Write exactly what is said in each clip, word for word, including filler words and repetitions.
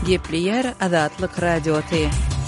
Gepli yer Azatlyk radioty.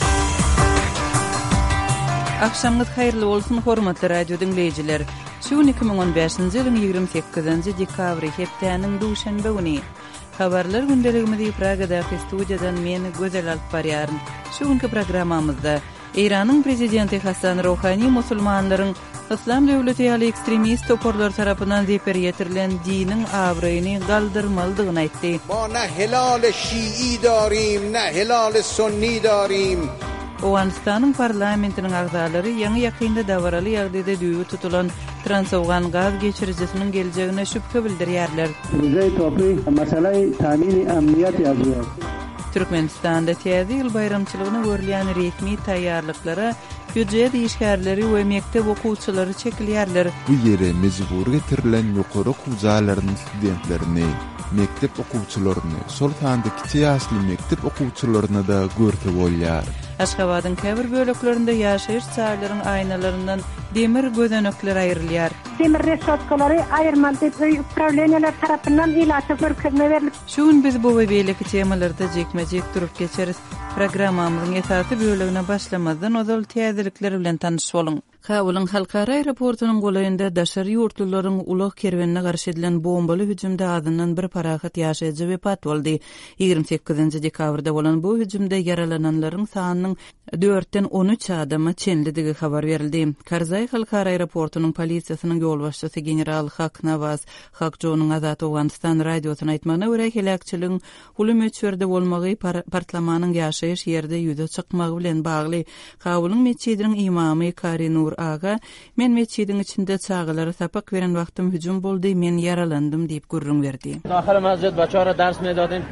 Akşamınız hayırlı olsun hormatly radio dinleyijiler. Şu iki ming on beşinji ýylyň ýygrimi sekizinji dekabry hepdeniň duşanba güni. Habarlar gündeligimizi Pragadaky studiýadan men Gözel alyp barýaryn. Şu günki programmamyzda Iranyň prezidenti Hasan Rouhani musulmanlaryň İslam döwleti ýaly ekstremist toporlar tarapyndan zeper ýetirilen diniň awraýyny galdyrmaldygyny aýtdy. Ma ne hilal şiî darim, ne hilal sunni darim. Owganistanyň parlamentiniň agzalary ýa-ni ýakynda dawraly ýagdaýda düýü tutulan transowgan gaz geçiricisiniň geljegine şüphe bildirýärler. Bizde topy mesele tamin emniyet ýazýar. Türkmenistanda täze ýyl bayramçylygyna görülýän resmi taýýarlyklara büdjet işgärleri we mektep okuwçylary çekilýärler. Bu ýere mejbur getirilen ýokary okuwçylaryň studentlerini, mektep okuwçylaryny, şol sandyky ýaşly mektep okuwçylaryna da görtip bolýar. Aşgabatyň käbir böleklerinde ýaşaýyş çaýlaryň aýnalaryndan demir gözenekler aýrylýar. Demir reşotkalary aýyrmaly upravleniýalar tarapyndan ilaçy görkezme berilip. Şu gün biz bu we beýleki temalarda jekmejek durup geçeriz. Programmamyzyň esasy bölegine başlamazdan ozal täzelikler bilen tanyşyp boluň. Kabulyň halkara aeroportunyň golaýynda daşary ýurtluklaryň ulak kerwenine garşy edilen bombaly hüjümde adından bir parahat ýaşaýjy wepat boldy. ýygrimi sekizinji dekabrda bolan bu hüjümde yaralananlaryň sanynyň dörtden on üç adamy çenlidigi habar berildi. Karzay halkara aeroportunyň polisiýasynyň ýol başçysy general Hak Nawaz Hakjonyň Azat Owganistan radiosyna aýtmagyna görä helakçylygyň uly meçherde bolmagy partlamanyň ýaşaýyş ýerde ýüze çykmagy bilen bagly. Kabulyň meçhidiniň imamy Kari Nur Aga, men meçhidin içinde çağılary sapak beren wagtym hüjüm boldy, men yaralandym diýip gurrun berdi. Daxil masjid baçara ders medadim.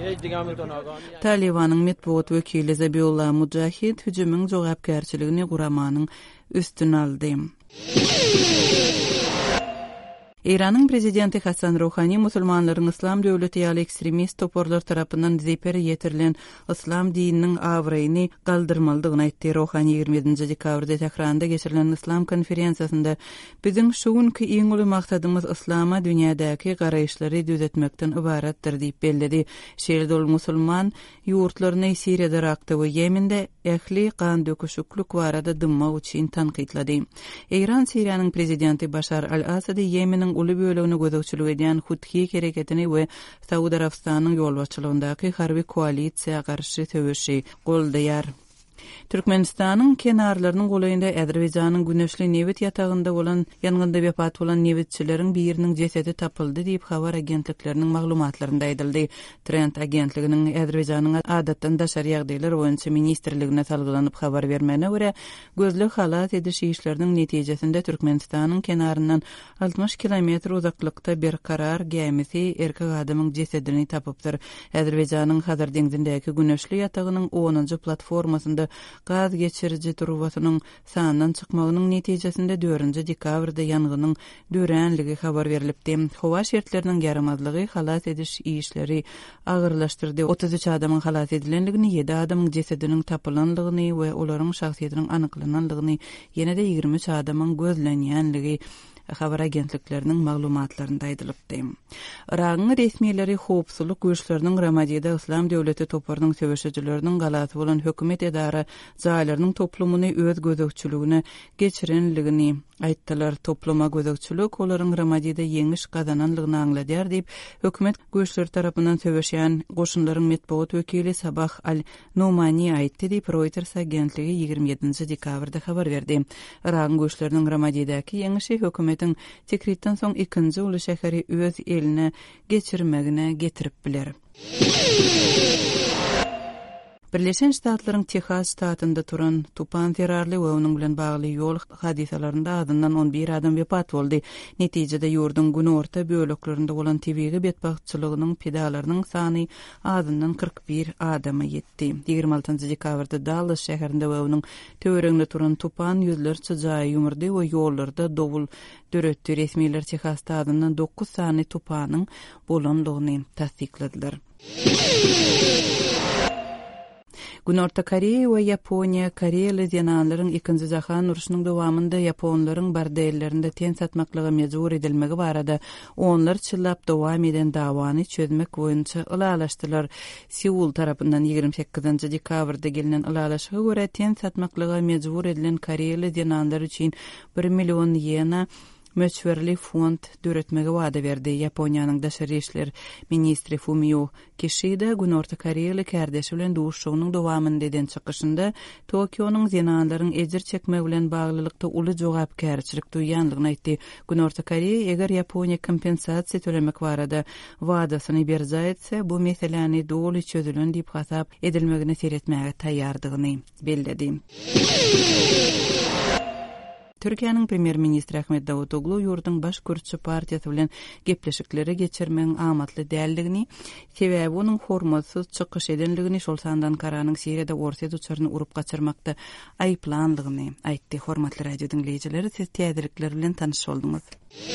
Talibanyň metbuat wekili Zabiullah Mujahid hüjümüň jogapkärçiligini guramanyň üstüne aldy. Iranyň prezidenti Hasan Rouhani musulmanlaryň Islam döwleti ýaly ekstremist toporlar tarapyndan zeper ýetirilen islam dininiň awraýyny galdyrmaldygyny aýtdy. Rouhani ýygrimi ýedinji dekabrda Tehranda geçirilen islam konferensiýasynda biziň şu günki iň uly maksadymyz islama dünýädäki garaýşlary düzetmekden ibaratdyr diýip belledi. Şeýle musulman ýurtlaryny Siriýada, Irakda we Ýemende ähli kan döküşüklük barada dymma üçin tanqidlady. Iran Siriýanyň prezidenti Bashar al-Asad Ýemeniň uly bölegini gözegçilik edýän Huthi hereketini we Saudi Arabistanyň ýolbaşçylygyndaky harby koalisiýa garşy töwüşi goldaýar. Türkmenistanyň kenarlarynyň golaýynda Azerbaýjanyň güneşli newit ýatagynda bolan ýangynda wepat bolan newitçileriň biriniň jesedi tapyldy diýip habar agentlikleriniň maglumatlarynda aýdyldy. Trend agentliginiň Azerbaýjanyň adatdan daşary ýagdaýlar boýunça ministrligine salgylanyp habar bermegine görä, gözlük halat ediş işleriniň netijesinde Türkmenistanyň kenaryndan altmış kilometr uzaklykda bir karar gemisi erkek adamyň jesedini tapypdyr. Azerbaýjanyň Hazar deňizindäki güneşli ýatagynyň onunju platformasynda gaz geçirici turbasynyň sanyndan çykmagynyň netijesinde dördünji dekabrda ýangynnyň döränligi habar berilipdi. Howa şertleriniň ýaramazlygy halat ediş işleri agyrlaşdyrdy. otuz üç adamyň halat edilenligini, ýedi adamyň jesediniň tapylanlygyny we olaryň şahsiýetiniň anyklananlygyny, ýene-de ýygrimi üç adamyň gözlenýänligi habar agentlikleriniň maglumatlarynda aýdylypdy. Iranyň resmiýetleri howpsuzlyk güýçleriniň Ramadiýada Islam döwleti toparynyň söwüşçileriniň galasy bolan hökümet edara zaýlarynyň toplumyny öz gözegçiligine geçirenligini aýtdylar. Topluma gözegçilik olaryň Ramadiýada ýeňiş gazananlygyny aňladýar diýip hökümet güýçleri tarapyndan söwüşýän goşunlaryň metbuat wekili Sabah al-Numani aýtdy diýip Reuters agentligi ýygrimi ýedinji dekabrda habar berdi. Iran güýçleriniň Ramadiýadaky ýeňişi hökümet tekritden soň ikinji uly şäheri öz eline geçirmegine getirip biler. Birleşen Ştatlaryň Texas ştatynda turan tupan terrorly we onuň bilen bagly ýol hadisalarynda adından on bir adam wepat boldy. Netijede ýurdun gün orta böleklerinde bolan tebigi betbagtçylygynyň pedalarynyň sany adından kırk bir adama ýetdi. ýygrimi altynjy dekabrda Dallas şäherinde we onuň töwereginde turan tupan ýüzlerçe jaý ýumurdy we ýollarda dowul döretdi. Resmiýetler Texasda adından dokuz sany tupanyň bolanlygyny tasdikladiler. Günorta Koreya we Yaponiya Koreyalı ýananlaryň ikinji jahan uruşynyň dowamında Yaponlaryň bar däýellerinde ten satmaklygy mejbur edilmegi barada onlar çyllap dowam eden dawany çözmek boýunça ılalaşdylar. Seul tarapyndan ýygrimi sekizinji dekabrda gelinen ılalaşyga görä ten satmaklygy mejbur edilen Koreyalı ýananlar üçin bir million ýena möçberli fond döretmege wada berdi. Yaponiýanyň daşary işler ministri Fumio Kishida Günorta Koreyaly kärdeşi bilen duşuşynyň dowamynda eden çykyşynda Tokio'nyň zenanlaryň ejir çekme bilen baglylykda uly jogapkärçilik duýanlygyny aýtdy. Günorta Koreya eger Yaponiýa kompensasiýa tölemek barada wadasyny berse etse, bu meseleni doly çözülen diýip hasap edilmegini seretmäge taýýardygyny bellädi. Türkiýanyň premier ministri Ahmet Davutoglu ýurduň baş görüşçi partiýasy bilen gepleşikleri geçirmeň amatly däldigini, sebäbi onuň hormatsyz çykyş edenligini, şol sandan karanyň Siriýada orta duçaryny urup gaçyrmakda aýplandygyny aýtdy. Hormatly radio dinleýijileri, siz täzelikler bilen tanyş bolduňuz.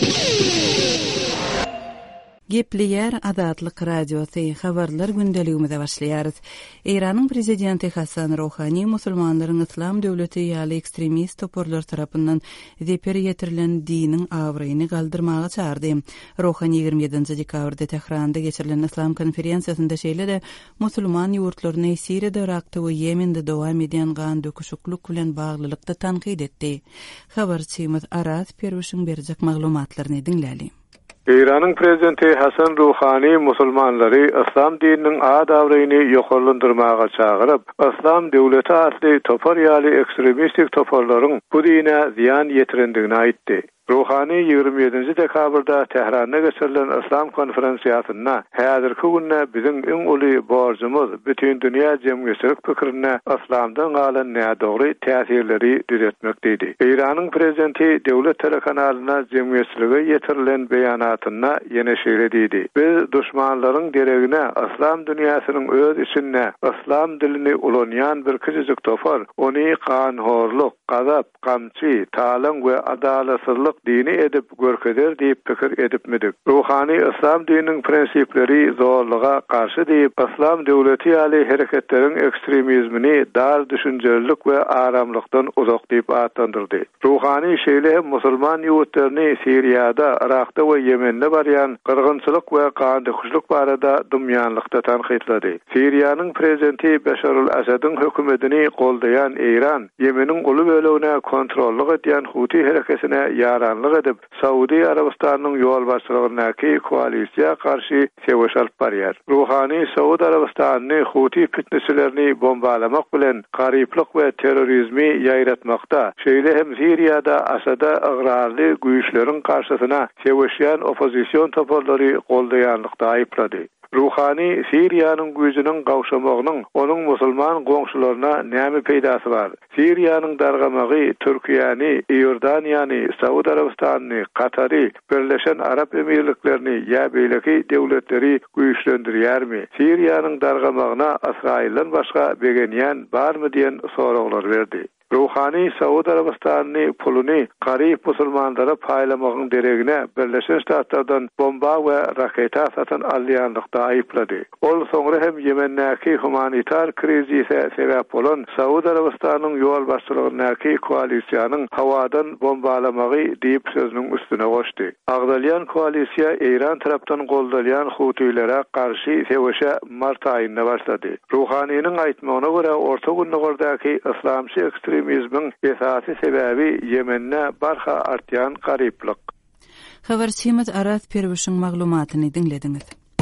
Gepleýär Adatlyk radiosy habarlar gündeligimize başlaýarys. Iranyň prezidenti Hasan Rouhani musulmanlaryň Islam döwleti ýaly ekstremist toporlar tarapyndan zeper ýetirilen diniň awraýyny galdyrmaga çağırdy. Rouhani ýygrimi ýedinji dekabrda Tehranda geçirilen Islam konferensiýasynda şeýlede musulman ýurtlaryny Siriýada, Irakda we Ýemende dowam eden gan döküşüklük bilen baglylykda tanqid etdi. Habarçymyz Aras Perwişiň berjek maglumatlaryny dinläli. İran'ın prezidenti Hasan Rouhani musulmanları İslam dininin adawraýyny ýokarlandyrmaga çağırıp, İslam döwleti asly topar ýaly ekstremistik toparlaryň bu dine ziýan ýetirendigini aýtdy. Rouhani ýygrimi ýedinji dekabrda Tehranda geçirilen Islam konferensiýasyna häzirki günde biziň iň uly borjumuz bütün dünýä jemgyýetçilik pikirine Islamdan galan nädogry täsirleri düzeltmek diýdi. İranyň prezidenti döwlet telekanalyna jemgyýetçiligi ýetirilen beýanatyna ýene şeýle diýdi. Biz düşmanlaryň deregine Islam dünýäsiniň öz içinde Islam dilini ulanýan bir kiçik topar, ony kanhorluk, gazap, gamçy, talan we adalatsızlyk dini edip görkeder diýip pikir edipmidik. Rouhani İslam dininiň prensipleri zorluğa karşı diýip İslam döwleti ýaly hereketleriň ekstremizmini dar düşünjelilik we aramlykdan uzak diýip atandyrdy. Rouhani şeýle hem musulman ýurtlaryny Siriýada, Irakda we Ýemende barýan gyrgynçylyk we gandykçylyk barada dumýanlykda tanqidlady. Siriýanyň prezidenti Beşar el-Asadyň hökümetini goldaýan Iran, Ýemeniň uly bölegine kontrollyk edýän Huti hereketine ýaranlyk edip, Saudi Arabistanyň ýol başçylygyndaki koalisiýa karşı seweş alyp barýar. Rouhani Saudi Arabistanyny Huti fitnesilerini bombalamak bilen garyplyk we terrorizmi ýaýratmakda, şeýle hem Siriýada Asada agrarly güýçleriň karşysyna seweşýän opozisiýon toparlary goldaýanlykda aýplady. Rouhani Siriýanyň güýjüniň gawşamagynyň onuň musulman goňşularyna näme peýdasy bar? Siriýanyň dargamagy Türkiýany, Ýordaniýany, Saudi Arabistanyny, Katary, Birleşen Arap Emirliklerini ýa beýleki döwletleri güýçlendirýärmi? Siriýanyň dargamagyna Israilden başga begenýän barmy diýen soraglar berdi. Rouhani Saudi Arabistanyny puluny garyp musulmanlara paýlamagyň deregine Birleşen Ştatlardan bomba we raketa satan alýanlykda aýplady. Ol soňra hem Ýemendäki humanitar krizise sebäp bolan Saudi Arabistanyň ýol başçylygyndäki koalisiýanyň hawadan bombalamagy diýip sözüniň üstüne goşdy. Agdalýan koalisiýa Iran tarapdan goldalýan Hutylere karşı seweşe mart aýynda başlady. Rouhanynyň aýtmagyna görä orta günnägördeäki islamçy ekstremizmiň esasy sebäbi Ýemenne barha artýan garyplyk. Habarçymyz Aras Perwişiň maglumatyny dinlediňiz.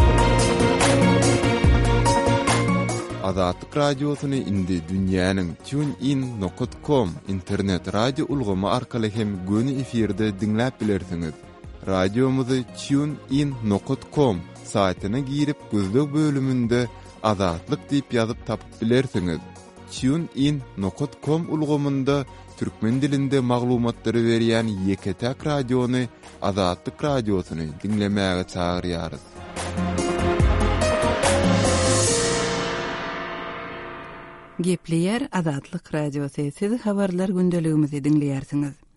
Adatlyk radiosyny indi dünýäniň TuneIn nokta com internet radio ulgamy arkaly hem göni efirde dinläp bilersiňiz. Radiomuzy TuneIn nokta com saýtyna girip gözlek bölümünde Adatlyk diýip ýazyp tapyp bilersiňiz. TuneIn nokta com ulgamynda türkmen dilinde maglumatlary berýän Ýeketäk radiony Adatlyk radiosyny dinlemäge çagyrýarys. Gepleýär Adatlyk radiosy. Siz habarlar gündeligimizi dinleýärsiňiz.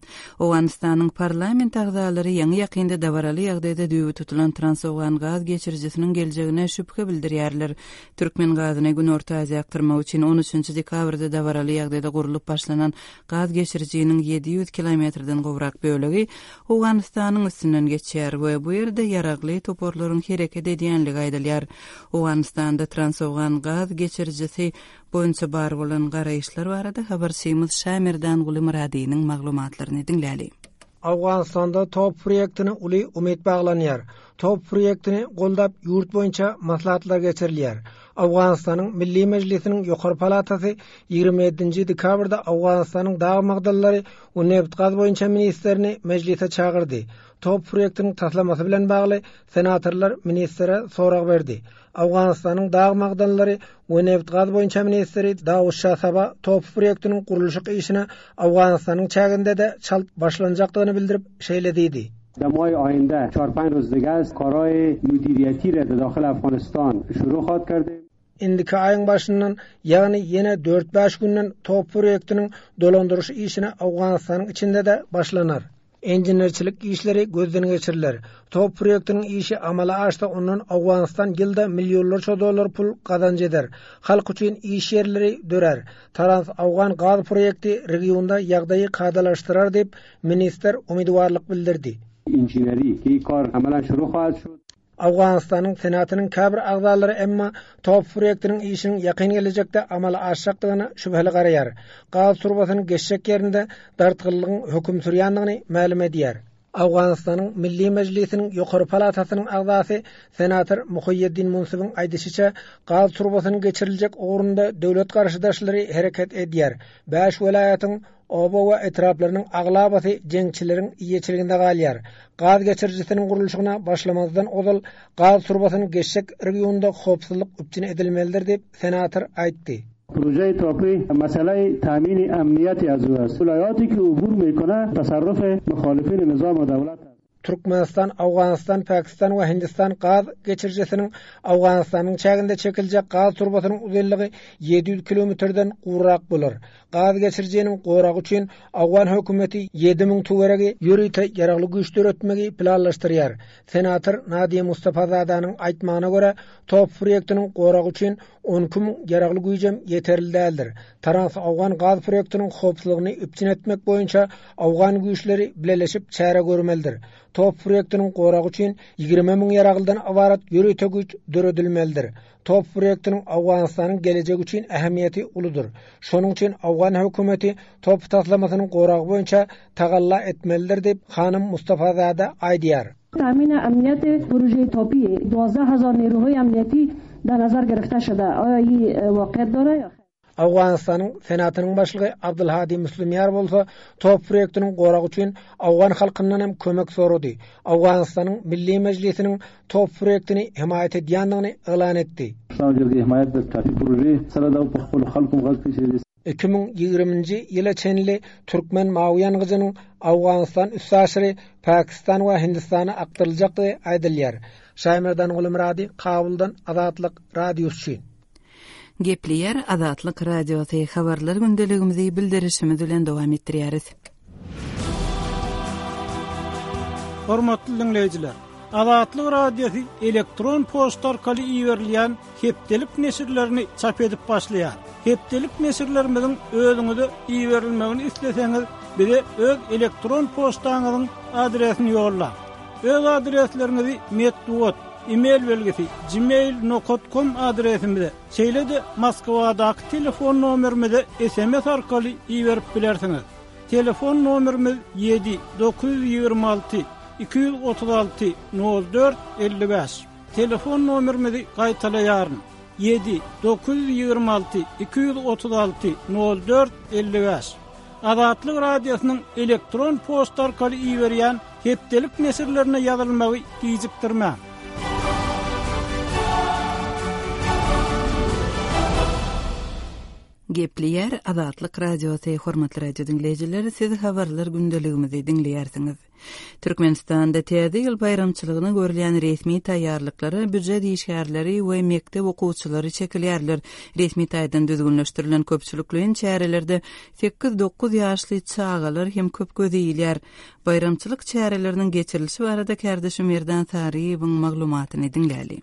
Owganistanyň parlament agzalary ýa-ni ýakynda dabaraly ýagdaýda düýbi tutulan transowgan gaz geçirjisiniň geljegine şüphe bildirýärler. Türkmen gazyna Gün Orta Aziýa aktarmak üçin on üçünçi dekabrda dabaraly ýagdaýda gurulyp başlanan gaz geçirjiniň ýedi ýüz kilometrden gowrak bölegi Owganistanyň üstünden geçýär we bu ýerde ýaragly toporlaryň hereket edýänligi aýdylýar. Owganistanda transowgan gaz geçirjisi boýunça bar bolan garaýşlar barada habarçymyz Şamirdan Gulymradynyň maglumatlaryny dinläli. Awganistanda top proýektini uly umyt baglanýar. Top proýektini goldap ýurt boýunça maslahatlar geçirilýär. Awganistanyň Milli Mejlisiniň ýokary palatasy ýigirme ýedinji dekabrda Awganistanyň dağı magdallary we neft gaz boýunça ministrini mejlise çağırdy. Top proýektiniň taslamasy bilen bagly senatorlar ministre sorag berdi. Awganistanyň dağı magdallary we neft gaz boýunça ministri Dawud Şahsaba top proýektiniň guruluşy işine Awganistanyň çäginde de çalp başlanjakdygyny bildirip şeýlediydi. در ماه آینده چهار پنج روز دیگه از کارهای مدیریتی را داخل افغانستان شروع خواهد کردیم. Indiki ayın başından yani yine dört beş günden top proyektinin dolandırışı işine Afganistan'ın içinde de başlanar. Engineerçilik işleri gözden geçirilir. Top proyektinin işi amala açtı, onun Afganistan yılda milyonlarca dolar pul kazanç eder. Halk için iş yerleri dörer. Trans-Afgan gaz proyekti regionda ýagdaýy kadalaştırar deyip minister umidwarlyk bildirdi. İnjineri ki kar amalan şuru xahat şud. Afganistan'ın senatynyň käbir agzalary emma top proyektiniň işiniň ýakyn gelecekde amala aşjakdygyny şüpheli garaýar. Gaz turbasynyň geçjek ýerinde dartgyllygyň höküm sürýändigini ma'lum edýär. Afganistanyň Milli Mejlisiniň ýokary palatasynyň agzasy senator Muhyiddin Munsibiň aýdysynça gaz turbasynyň geçiriljek orunda döwlet garşydaşlary hereket edýär. beş welaýatyň Oba we etraplarynyň aglabasy jeňçileriň iýeçiliginde galýar. Gaz geçirjisiniň guruluşyna başlamazdan ozal gaz turbasynyň geçjek regionda howpsuzlyk üçin edilmelidir dep senator aýtdy. پروژه توپی مسئله تامین امنیتی از او است. ولایاتی که عبور میکنه تصرف مخالفین نظام و دولت است. Türkmenistan, Afganistan, Pakistan we Hindistan gaz geçirjisiniň Afganistanyň çäginde çekiljek gaz turbasynyň uzunlygy yedi yüz kilometrden gurrak bolar. Gaz geçirjiniň goragy üçin Afgan hökümeti yedi miň tuweregi ýürüýte ýaragly güýçler ötmegi planlaşdyrýar. Senator Nadiye Mustafazadanyň aýtmagyna görä, top proyektiniň goragy üçin on iki miň ýaragly güýjem ýeterli däldir. Trans-Afgan gaz proyektiniň howpsuzlygyny üpçün etmek boýunça Afgan güýçleri bileleşip çäre görmelidir. Top proyektiniň goragy üçin ýigirme miň ýaraglydan awarat ýürüýte güýç döredilmelidir. Top proyektiniň Afganistanyň gelejegi üçin ähmiýeti uludur. Şonuň üçin Afgan hökümeti top taslamasynyň goragy boýunça tagalla etmelidir dep Hanım Mustafazada aýdýar. تامین امنیت پروژه توپی دوازده هزار نیروهای امنیتی در نظر گرفته شده. آیا این واقعیت داره یا خیر؟ Afganistanyň senatynyň başlygy Abdulhadi Müslümýar bolsa top proyektiniň goragy üçin Afgan halkyndan hem kömek sorady. Afganistanyň Milli Mejlisiniň top proyektini himayet edýändigini elan etdi. Şaýerge himayet etdi proje sarada pahpul halkyň gaz peşerisi. iki miň ýygrimiňji ýyla çenli Türkmen Mawyan gyzynyň Afganistan üssaşyry Pakistan we Hindistana aktaryljakdy aýdylýar. Şaýmerdan Gulymrady, Kabuldan Azatlyk radiosu. Gepleýär Azatlyk radiosy habarlar gündeligimizi bildirişimiz bilen dowam etdirýäris. Hormatly dinleýijiler, Azatlyk radiosu elektron poçta arkaly iýerilýän hepdelik nesirlerini çap edip başlaýar. Hepdelik nesirlerimiziň özüňize iýerilmegini isleseňiz, bize öz elektron poçtaňyzyň adresini ýollar. Öz adreslerinizi metduat e-mail belgisi gmail nokta com adresimize, şeýle-de Moskwadaky telefon nomerimize S M S arkaly iýerip bilersiňiz. Telefon nomerimiz yedi dokuz yüz ýygrima alty iki yüz otuz alty nol dört elli beş. Telefon nomerimizi gaýtalaýaryn. yedi dokuz yüz ýygrima alty iki yüz otuz alty nol dört elli beş. Azatlyk radiosynyň elektron poçta arkaly iýerýän hepdelik nesirlerine ýazylmagy gijikdirmä. Gepleyer Azatlyk radiosy hormatly radio dinleyijileri, siz habarlar gündeligimizi dinleýärsiňiz. Türkmenistanda täze ýyl bayramçylygyny görýän resmi taýýarlyklary, büdjet işgärleri we mektep okuwçylary çekilýärler. Resmi taýdan düzgünleşdirilen köpçülikliň çärelerde sekiz dokuz ýaşly çağalar hem köp gözeýilýär. Bayramçylyk çäreleriniň geçirilişi barada Kärdeşim Merdan Sariýewiň maglumatyny dinläli.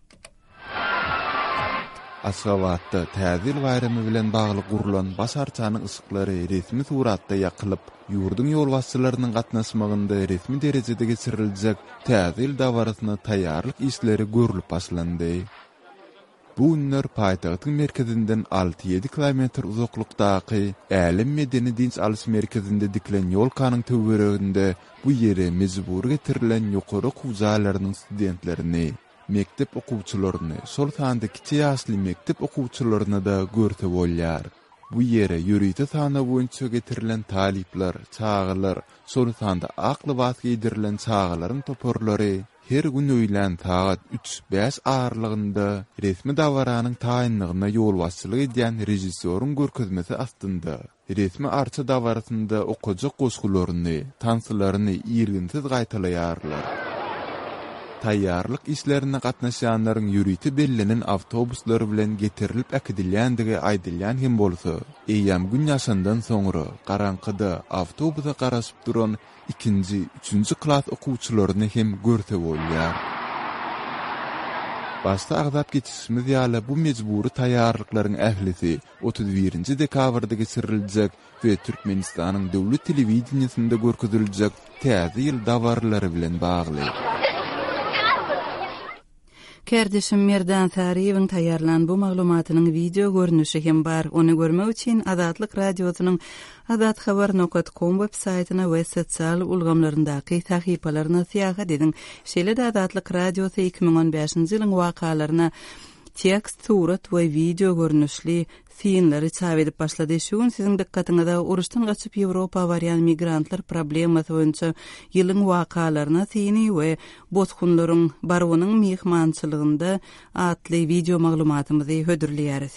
Aşgabatda täzil bayramy bilen bagly gurulan basarçanyň ysıklary resmi suratda ýakylyp, ýurdun ýolbaşçylarynyň gatnaşmagynda resmi derejede geçiriljek täzil dawarasyna taýýarlyk işleri görülip başlandy. Bu günler paýtagtyň merkezinden alty ýedi kilometr uzaklykdaky Älim medeni dinç alys merkezinde diklen ýolkanyň töwereginde bu ýere mejbur getirilen ýokary okuwçylarynyň studentlerini, mektep okuwçylaryny, şol sanda kiçi ýaşly mektep okuwçylaryny da görte bolýar. Bu ýere ýürüýte sana boýunça getirilen talipler, çağalar, şol sanda akly bas giydirilen çağalaryň toporlary her gün öýlen saat üç beş ağırlygynda resmi dawaranyň taýynlygyna ýolbaşçylyk edýän rejissörüň görkezmesi astynda resmi arça dawarasynda okujak goşgularyny, tansylaryny ýerginsiz gaýtalaýarlar. Taýýarlyk işlerine gatnaşanlaryň ýürüýte bellenen awtobuslary bilen getirilip äkidilýändigi aýdylýan hem bolsa, eýýam gün ýaşandan soňra garaňkyda awtobusa garaşyp duran ikinji, üçünji klas okuwçylaryny hem görse bolýar. Başta agzap geçişimiz ýaly bu mejburi taýýarlyklaryň ählisi otuz birinji dekabrda geçiriljek we Türkmenistanyň döwlet telewizionyasynda görkeziljek täze ýyl dawarlary bilen bagly. Kärdeşim Merdan Sariýewiň taýýarlan bu maglumatynyň video görnüşi hem bar. Ony görmek üçin Azatlyk radiosynyň azat habar nokta com web saýtyna we sosial ulgamlaryndaky sahypalaryna syýahat ediň. Şeýle-de Azatlyk radiosy iki ming on beşinji ýylyň wakalaryna tekst, surat we video görnüşli filmleri çap edip başlady. Şu gün siziň dikkatiňizde uruşdan gaçyp Ýewropa barýan migrantlar problemasy boýunça ýylyň wakalaryna syny we bozgunlaryň barynyň mehmançylygynda atly video maglumatymyzy hödürleýäris.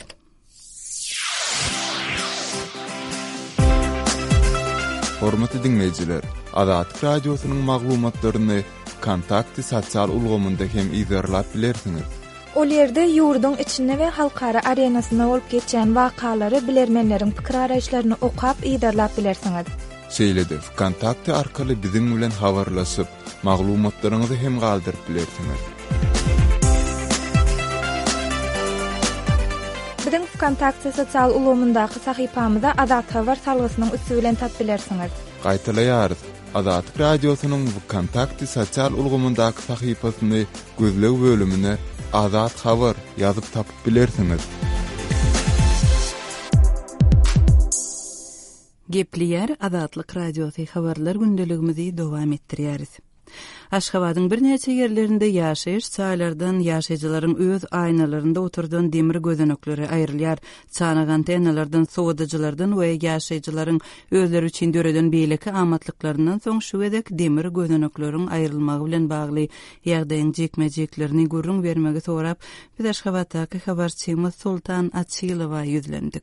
Hormatly dinleýijiler, Azatlyk radiosynyň maglumatlaryny kontakty sosial ulgamynda hem izlerlap bilersiňiz. Ol ýerde ýurdun içinde we halkara arenasyna bolup geçen wakalary bilermenleriň pikir araýşlaryny okap ýerlap bilersiňiz. Şeýle-de kontakty arkaly biziň bilen habarlaşyp, maglumatlaryňyzy hem galdyryp bilersiňiz. Biziň kontakty sosial ulgamyndaky sahypamyzda Azat Habar salgysynyň üstü bilen tap bilersiňiz. Gaýtalaýarys. Azatlyk radiosynyň bu kontakty sosial ulgamyndaky sahypasyny gözleg bölümine Azat Habar ýazyp tapyp bilersiňiz. Gepleýär Azatlyk radiosy habarlar gündeligimizi dowam etdirýäris. Aşgabatyň bir neçe ýerlerinde ýaşaýyş çaýlardan ýaşaýjylaryň öz aýnalarynda oturdan demir gözenekleri aýrylýar. Çanak antennalardan, sowadaçylardan we ýaşaýjylaryň özleri üçin döreden beýleki amatlyklarynyň soň şu edek demir gözenekleriň aýrylmagy bilen bagly ýagdaýyň jekmejeklerini görüň bermegi sorap, biz Aşgabatdaky habarçymyz Sultan Açylowa ýüzlendik.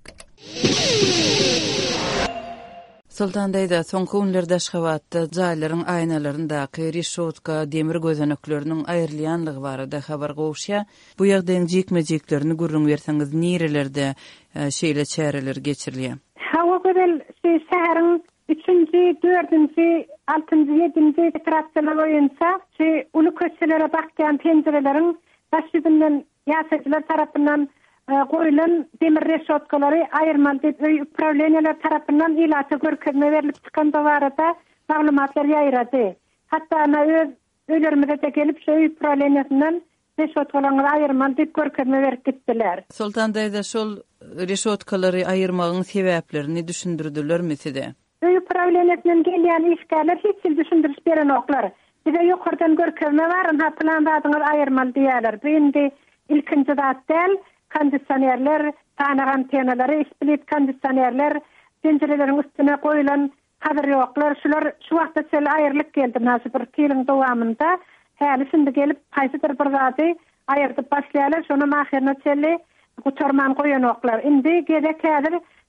Sultandaýda soňky günlerde Aşgabatda jaýlaryň aýnalaryndaky reşotka demir gözenekleriniň aýrylýanlygy barada habar gowşýa. Bu ýagdaýyň jekmejeklerini görüň berseňiz, nerelerde şeýle çäreler geçirilýär? Hawa gözel şäheriň üçünji, dördünji, altynji, ýedinji trassalaryna boýunça şu uly köçelere bakýan penjereleriň başydynyň ýaşaýjylar tarapyndan goýulan demir reşotkalary aýyrmaly diýip öý upravleniýalar tarapyndan ilaçy görkezme berilip çykan barada maglumatlar ýaýrady. Hatda ana öz öýlerimize de gelip şu öý upravleniýasyndan reşotkalary aýyrmaly diýip görkezme berip gitdiler. Sultandaýda şol reşotkalary aýyrmagyň sebäplerini düşündirdilermi size? Öý upravleniýasyndan gelýän işgärler hiç düşündiriş beren oklar. Bize ýokardan görkezme baryň, ha plan badyňyz aýyrmaly diýerler. Bu indi ilkinji zat däl. Kondisionerler, tanak antennalary, split kondisionerler, penjereleriň üstüne goýulan hadyr ýoklar, şular şu wagtda çel aýyrlyk geldi. Näçe bir ýylyň dowamynda häli şimdi gelip haýsydyr bir zady aýyrdyp başlaýarlar, şonu mahirine çeli gutarman goýan oklar. Indi gedek häzir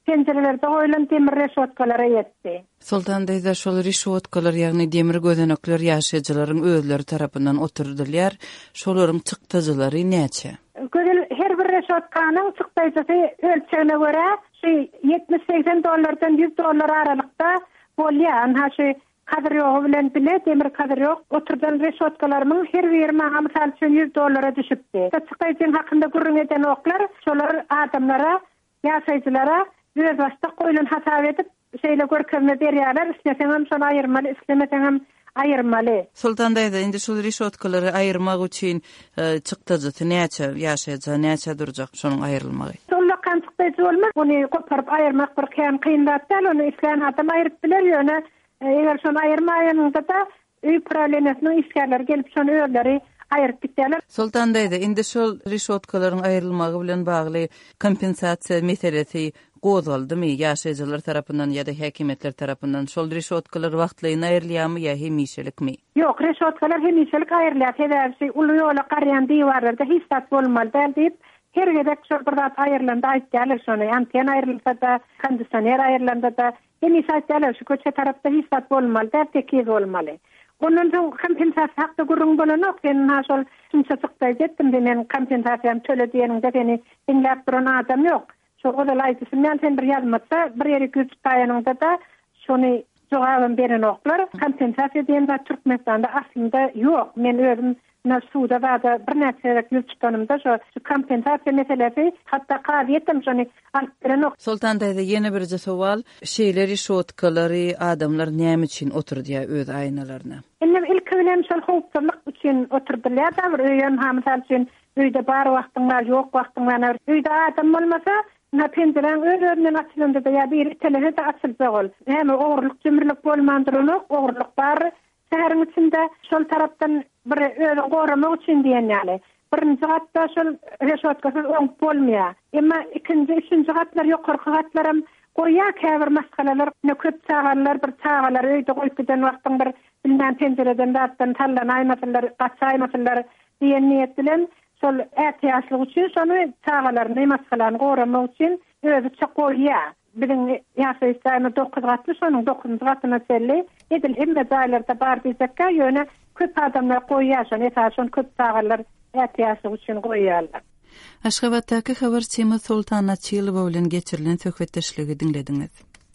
pencerelerde goýulan demir reşotkalara ýetdi. Sultan daýda şol reşotkalar ýagny demir gözenekler ýaşaýjylaryň özleri tarapyndan oturdylýar. Şolaryň çykdyjylary näçe? Gözel her bir reşotkanyň çykdyjysy ölçegine görä yetmiş seksen dollardan yüz dollar aralykda bolýan. Ha şu kadir ýogy bilen bile demir kadir ýok. Oturdan reşotkalarymyň her biri maňa mysal üçin yüz dollara düşüpdi. Çykdyjyň hakynda gurrun eden oklar şolar adamlara, ýaşaýjylara öz başda goýulan hasap edip şeýle görkezme berýärler. Isleseňem şonu aýyrmaly, islemeseňem aýyrmaly. Sultan daýda indi şol reşotkalary aýyrmak üçin çykdyjy näçe ýaşaýjak, näçe durjak şonuň aýrylmagy. Şolla kan çykdyjy bolmaz. Ony goparyp aýyrmak bir kän kyndat däl, ony isleýän adam aýryp biler ýöne. Eger şonu aýyrmaýanynda da üý problemasynyň iskerleri gelip şonu öýleri aýryp bitýärler. Sultan daýda indi şol reşotkalaryň aýrylmagy bilen bagly kompensasiýa meselesi gozaldymy ýaşaýjylar tarapyndan ýa-da häkimetler tarapyndan şol reşotkalar wagtlaryň aýrylýarmy ýa hemişelikmi? Ýok, reşotkalar hemişelik aýrylýar. Hebäsi uly ýola garýan diýwarlarda hissat bolmaly däl diýip her gedek şol bir zat aýrylanda aýtdylar şonu. Anten aýrylsa da, kondisioner aýrylanda da hemişelikler şu köçe tarapda hissat bolmaly, däl tekiz bolmaly. Onun soň kompensasiýa hakda gurrun bolanok, sen haşol şunça çykdy jetdim de men kompensasiýam töledýäniňde seni dinläp duran adam ýok. Şo godal aýtysyn men sen bir ýazmatsa bir ýere güç taýanyňda da şonu jogabyn beren oklar. Kompensasiýa diýen zat Türkmenistanda aslynda ýok. Men özüm Nasuda da bir näçe güç tutanymda şo kompensasiýa meselesi hatda qaýdy etdim şonu alyp beren ok. Sultan daýda ýene bir sowal, şeýleri şotkalary adamlar näme üçin oturdýar öz aýnalaryna? Indi ilk bilen şol howpsuzlyk üçin oturdylýar da bir öýün ha mysal üçin öýde bar wagtyň bar, ýok wagtyň bar. Öýde adam bolmasa, na pencereň öz-özünden açylanda da ýa bir telefon da açylsa bol. Hem ogurlyk jümürlük bolmandyrlyk, ogurlyk bar. Şäheriň içinde şol tarapdan bir öýle goramak üçin diýen ýaly. Birinji gatda şol reşotkasy oň bolmaýar. Emma ikinji, üçinji gatlar ýokarky gatlarym goýýar käbir masgalalar, ne köp çağarlar, bir çağalar öýde goýup giden wagtyň bir bilmän pencereden datdan tallan aýmasylar, gaçaýmasylar diýen niýet bilen şol ätiýaçlyk üçin şonu çağalaryny, masgalany goramak üçin özü çaq goýýar. Bizim ýaşaýyşyny dokuz gatly, şonuň dokuzunçy gatyna çelli edil hemme daýlarda bar diýsekkä ýöne köp adamlar goýýar, şonu esasen köp çağarlar ätiýaçlyk üçin goýýarlar. Aşgabatdaky habarçymy Sultan Naçylowa bilen geçirilen söhbetdeşligi dinlediňiz.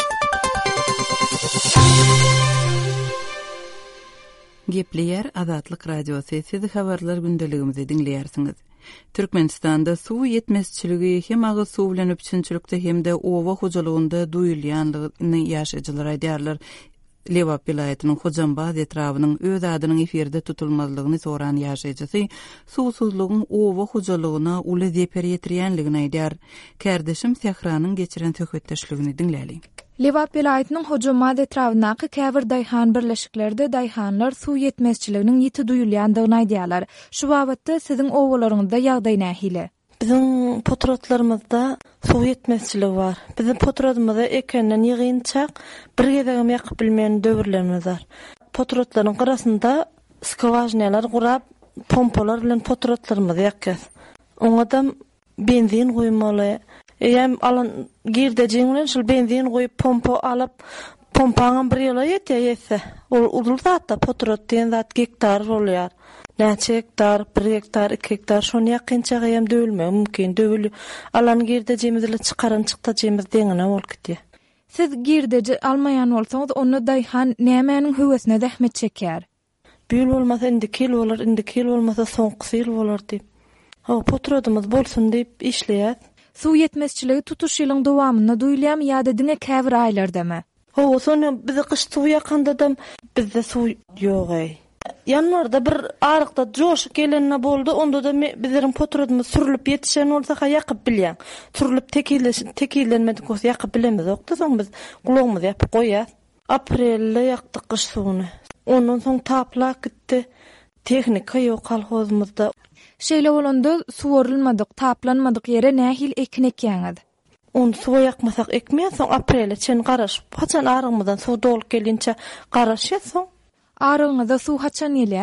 Gepleýär Azatlyk radiosyny siz habarlar gündeligimizi dinleýärsiňiz. Türkmenistanda suw ýetmezçiligi hem agy suw bilen öpçünçilikde hem-de owa hojalygynda duýulýanlygyny ýaşaýjylar aýdýarlar. Lewap vilayatynyň Hojambaz etrawynyň öz adynyň eferde tutulmazlygyny soran ýaşaýjysy suwsuzlygyň owa hojalygyna uly zeper ýetirýänligini aýdýar. Kärdeşim Sehranyň geçiren söhbetdeşligini dinläli. Lewap vilayatynyň Hojambaz etrawyndaky käbir daýhan birleşiklerinde daýhanlar suw ýetmezçiliginiň ýiti duýulýandygyny aýdýarlar. Şu babatda siziň owalaryňyzda ýagdaý nähile? Bizim potratlarımızda suw ýetmezçiligi bar. Bizim potratymyzda ekenden ýygynçak bir gezegem ýakyp bilmeýän döwürlerimiz bar. Potratlaryň garasynda skawajnalar gurap, pompalar bilen potratlarymyzy ýakýar. Oňadam benzin goýmaly. Eýem alan girdejiň bilen şol benzin goýup pompa alyp, pompaňa bir ýola ýetýär. Ol uzun zatda potrat diýen zat gektar bolýar. Näçe hektar, bir hektar, iki hektar şonu ýakynçaga hem döwülmek mümkin. Döwül alan girdejimizle çykaran çyktajymyz deňine bolup gitdi. Siz girdeji almaýan bolsaňyz, onu daýhan nämenin höwesine zähmet çekýär? Büyül bolmasa indi kil bolar, indi kil bolmasa soňky ýyl bolar diýip. Ha, potradymyz bolsun diýip işleýär. Suw ýetmezçiligi tutuş ýylyň dowamyna duýulýarmy ýa-da diňe käbir aýlardamy? Ha, sonu bizi kış suw ýakandadam bizde suw ýok. Yanlarda bir arykda joşuk gelenine boldy, onda da bizleriň potradymyz sürülip ýetişen bolsa ha ýakyp bilýän. Sürülip tekilleşin, tekillenmedik bolsa ýakyp bilemiz. Okda soň biz gulagymyzy ýapyp goýýar. Aprelde ýakdyk kış suwuny. Ondan soň taplak gitdi. Tehnika ýok kolhozumyzda. Şeýle bolanda suwarylmadyk, taplanmadyk ýere nähil ekin ekýäňiz? Onu suwa ýakmasak ekmeýän, soň aprele çen garaş. Haçan arygymyzdan suw dolup gelinçe garaşýar soň. Aralňyza suw haçan gelýär?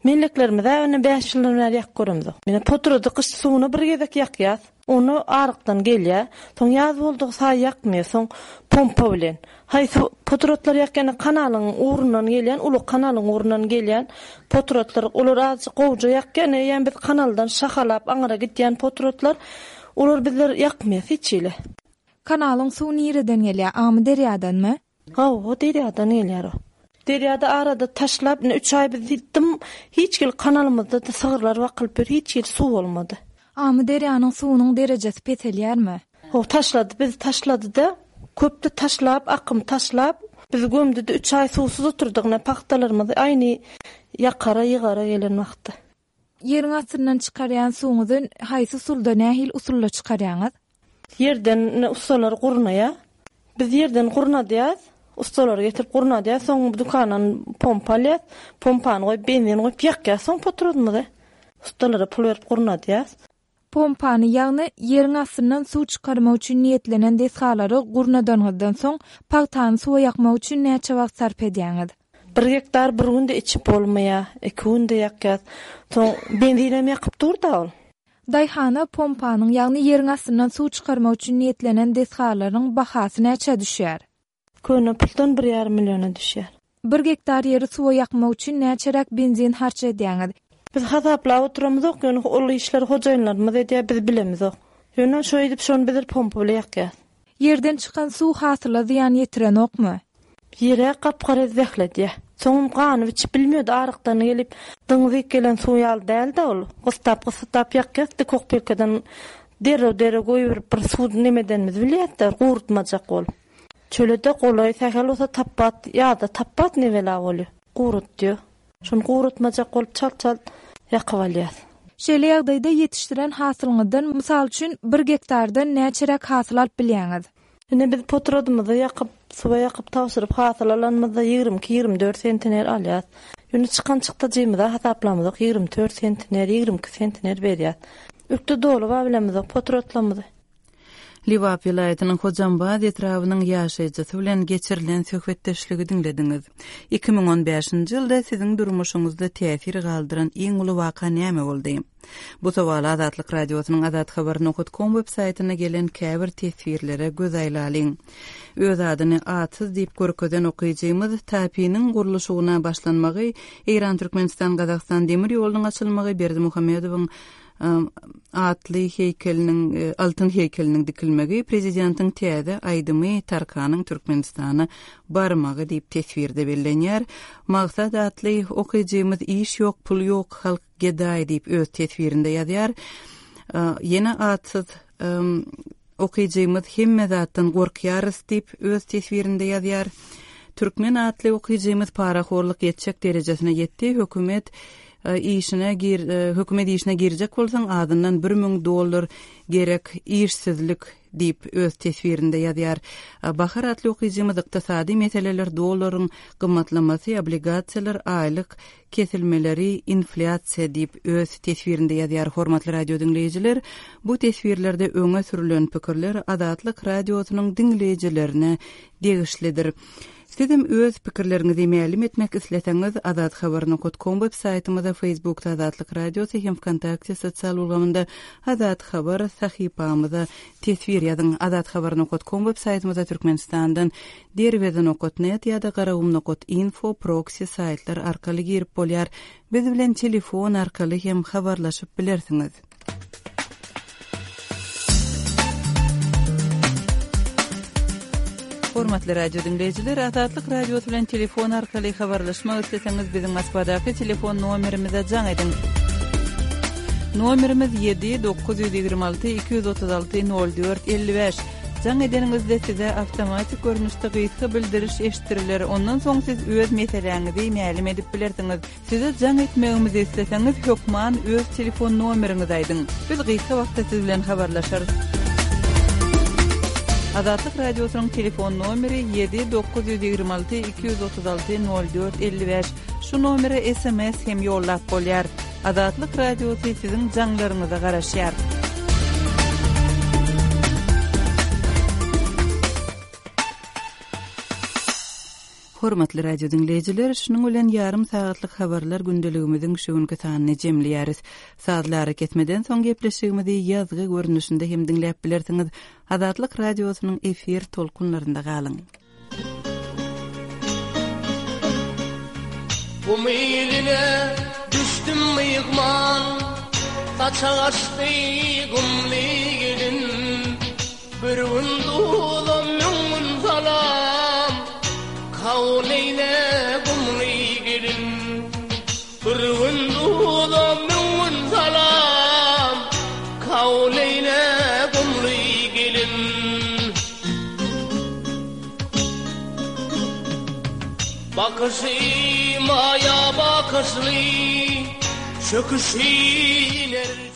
Meleklerimiz äwne beş ýyldan ýak göremdik. Mene potrody kış suwuna bir gezek ýakýas. Onu arykdan gelýär. Soň ýaz boldygy saý ýakmýar. Soň pompa bilen. Haýsy potrotlar ýakany kanalyň urundan gelýän, uluk kanalyň urundan gelýän potrotlar ular az gowja ýakany, ýa-ni biz kanaldan şahalap aňyra gitýän potrotlar ular bizler ýakmýar hiç ile. Kanalyň suwy nireden gelýär? Amy derýadanmy? Ha, o derýadan gelýär. Derýada arada taşlap üç ay biz gitdim. Hiç gel kanalymyzda da sygyrlar wakylyp bir hiç ýer suw bolmady. Amy derýanyň suwunyň derejesi petelýärmi? O taşlady, biz taşlady da köpde taşlap, akym taşlap biz gömdi de üç ay suwsuz oturdyk. Ne paxtalarymyz aýny ýakara ýygara gelen wagtda. Ýeriň astyndan çykarýan suwuňyzy haýsy usulda nähil usulla çykarýaňyz? Yerden ustalar gurnaýa. Biz yerden gurnadýas. Ustalar getirip gurnadýar, soň bu dukanyň pompalýar, pompany goýup benzin goýup ýakýar, soň potrudmy? Ustalara pul berip gurnadýar. Pompany ýagny ýeriň astyndan suw çykarmak üçin niýetlenen deshalary gurnadanyňdan soň paxtany suwa ýakmak üçin näçe wagt sarp edýäňiz? Bir hektar bir günde içip bolmaýar, iki günde ýakýar. Soň benzinem ýakyp durdy ol. Daýhana pompanyň ýagny ýeriň astyndan suw çykarmak üçin niýetlenen deshalaryň bahasy näçe düşýär? Köne puldan bir ýarym milliona düşýär. Bir hektar ýeri suwa ýakmak üçin näçerek benzin harç edýäňiz? Biz hasaplap oturamyzok, ýöne ol işler hojaýynlarymyz edýär, biz bilemizok. Ýöne şo edip şonu bilir pompa bilen ýakýar. Yerden çykan suw hasyla ziýan ýetiren okmy? Ýere gapgara zähledýär. Soň ganyp içip bilmýärdi, arykdan gelip dyňyzy gelen suw ýal däldi ol. Gystap gystap ýakýar, kokpelkadan dere-dere goýup bir suw nemeden biz bilýärdi, gurutmajak bol. Çölede golay sähel olsa tappat, ýa-da tappat nebela bolýar. Gurutdy. Şonu gurutmajak bolup çal-çal ýakyp alýar. Şeýle ýagdaýda ýetişdiren hasylyňyzdan mysal üçin bir hektardan näçerek hasyl alyp bilýäňiz? Ine biz potrodymyzy ýakyp, suwa ýakyp tawsyryp hasyl alanmyzda ýygrimi ýygrimi dört sentner alýar. Ýöne çykan çykda jemide hasaplamyzok ýygrimi dört sentner, ýygrimi iki sentner berýär. Üktü dolu wa bilemizok potrotlamyzy. Liwap vilayatynyň Hojambad etrawynyň ýaşaýjysy bilen geçirilen söhbetdeşligi dinlediňiz. iki ming on beşinji ýylda siziň durmuşyňyzda täsir galdyran iň uly waka näme boldy? Bu sowal Azatlyk radiosynyň azat habar nokta com web saýtyna gelen käbir tesbirlere göz aýlalyň. Öz adyny atsız diýip görkezden okuyjymyz tapynyň guruluşyna başlanmagy, Eýran Türkmenistan Gazakystan demir ýolunyň açylmagy Berdi Muhammedowyň atly heykeliniň altyn heykeliniň dikilmegi prezidentiň täze aýdymy Tarkanyň Türkmenistana barmagy diýip tesbirde bellenýär. Maksat atly okuyjymyz iş ýok, pul ýok, halk gedaý diýip öz tesbirinde ýazýar. Ýene atsız okuyjymyz hemme zatdan gorkýarys diýip öz tesbirinde ýazýar. Türkmen atly okuyjymyz paraxorlyk ýetjek derejesine ýetdi. Hökümet işine gir hökümet işine girecek bolsaň adından bir ming dollar gerek işsizlik diýip öz tesbirinde ýazýar. Bahar atly okuyjymyz ykdysady meseleler, dollaryň gymmatlamasy, obligasiýalar, aýlyk kesilmeleri, inflasiýa diýip öz tesbirinde ýazýar. Hormatly radio dinleýijiler, bu tesbirlerde öňe sürülen pikirler Azatlyk radiosynyň dinleýijilerine degişlidir. Sizim öz pikirlerinizi meýlim etmek isleseňiz azat habar nokta com web saýtymyzda, Facebookda Azatlyk Radiosy hem Wkontakte sosial ulgamynda Azat habar sahypamyzda tesbir ýazyň. Azat habar nokta com web saýtymyzda Türkmenistandan derweden nokta net ýa-da garawum nokta info proxy saýtlar arkaly girip bolýar. Biz bilen telefon arkaly hem habarlaşyp bilersiňiz. Hormatly radio dinleyijiler, Azatlyk radiosu bilen telefon arkaly habarlaşmak isleseňiz biziň Moskvadaky telefon nomerimize jaň ediň. Nomerimiz yedi dokuz ýigirmi alty iki yüz otuz alty nol dört elli beş. Jaň edeningizde size awtomatik görnüşde gysga bildiriş eşitdiriler. Ondan soň siz öz meseleňizi meýlim edip bilersiňiz. Size jaň etmegimizi isleseňiz hökman öz telefon nomeriňizi aýdyň. Biz gysga wagtda siz bilen habarlaşarys. Azatlyk radiosynyň telefon nomeri yedi dokuz ýigirmi alty iki yüz otuz alty nol dört elli beş. Şu nomere S M S hem ýollap bolýar. Azatlyk radiosy siziň jaňlaryňyza garaşýar. Hormatly radio dinleyijiler, şunuň bilen yarım saatlyk habarlar gündeligimiziň şuňky sanyny jemleýäris. Saatlar ketmeden soň gepleşigimizi ýazgy görnüşinde hem dinläp bilersiňiz. Azatlyk radiosynyň efir tolkunlarynda galyň. Bu meýline düşdüm mygman, taçaşdy gumly gelin, bir undulum mün salam. Kavleyne gumri gelin, bir undula mün salam. Kavleyne gumri gelin. Bakışı maya bakışlı, çöküşü iner.